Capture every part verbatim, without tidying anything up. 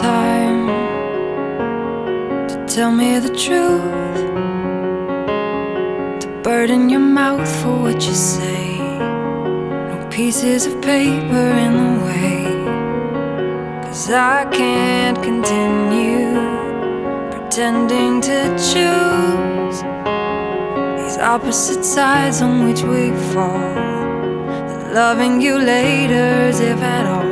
time to tell me the truth, to burden your mouth for what you say. No pieces of paper in the way, 'cause I can't continue pretending to choose these opposite sides on which we fall. That loving you later is, if at all,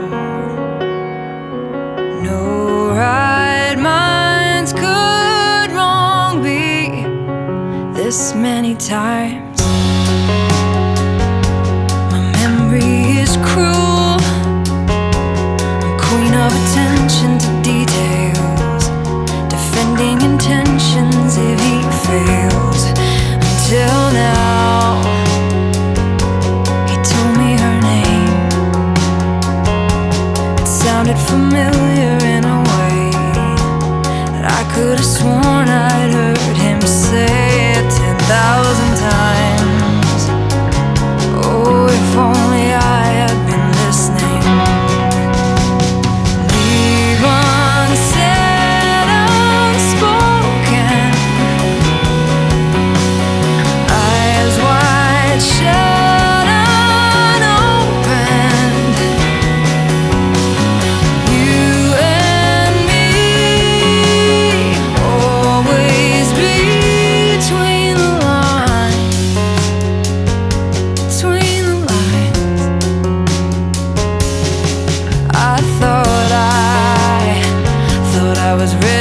no right minds could wrong be this many times. My memory is cruel, I'm queen of attention to details, defending intentions if he fails. Until now, he told me her name. It sounded familiar in a way that I could have sworn I'd heard him say it ten thousand times. Oh, if only I had been listening. Leave unsaid, unspoken, eyes wide shut, unopened. You and me, always between the lines, between the lines. I thought I, thought I was ready